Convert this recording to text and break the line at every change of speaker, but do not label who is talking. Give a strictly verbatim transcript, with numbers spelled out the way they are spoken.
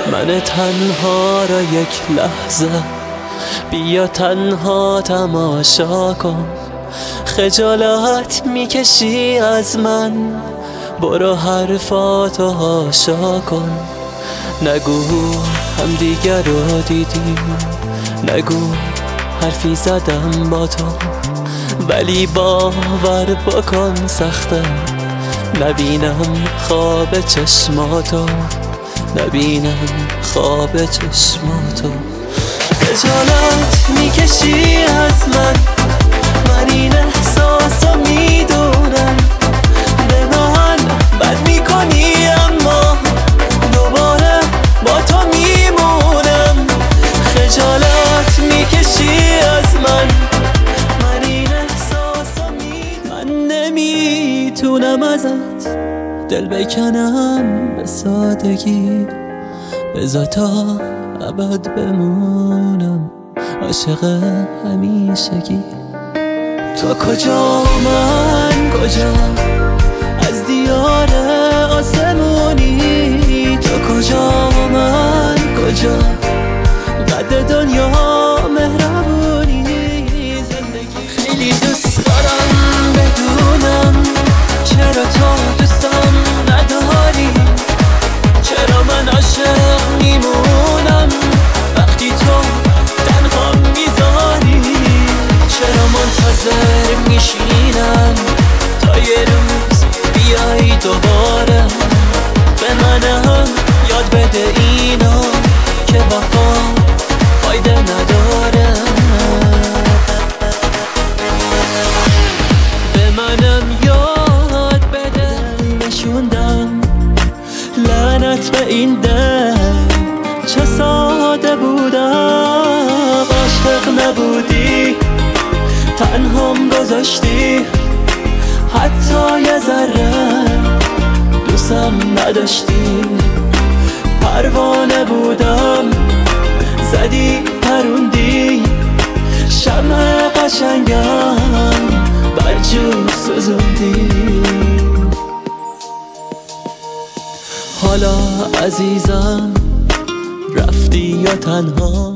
من تنها را یک لحظه بیا تنها تماشا کن. خجالت میکشی از من، برو حرفاتو هاشا کن. نگو هم دیگر رو دیدیم، نگو حرفی زدم با تو، ولی باور بکن سخته نبینم خواب چشماتو، نبینم خواب چشماتو. خجالت میکشی از من، من این احساسو میدونم. به من بد میکنی اما دوباره با تو میمونم. خجالت میکشی از من، من این احساسو میدونم. من نمیتونم ازت دل بکنم به سادگی، بذار تا ابد بمونم عاشق همیشگی. تو کجا من کجا، از دیار آسمونی. تو کجا من کجا، قد دنیا مهربونی. زندگی خیلی دوست دارم بدونم چرا تو دوستم نداری، چرا من عاشق میمونم وقتی تو تنها میذاری. چرا منتظر میشینم تا یه روز بیایی دوباره به منم یاد بده اینا که وفا فایده نداره. به منم یاد بده نشوندم لعنت به این دل، چه ساده بودم عاشق نبودی، تنهام گذاشتی، حتی یه ذره دوستم نداشتی. پروانه بودم زدی پروندی، شمع قشنگم برجو سوزوندی. حالا عزیزم رفتی یا تنها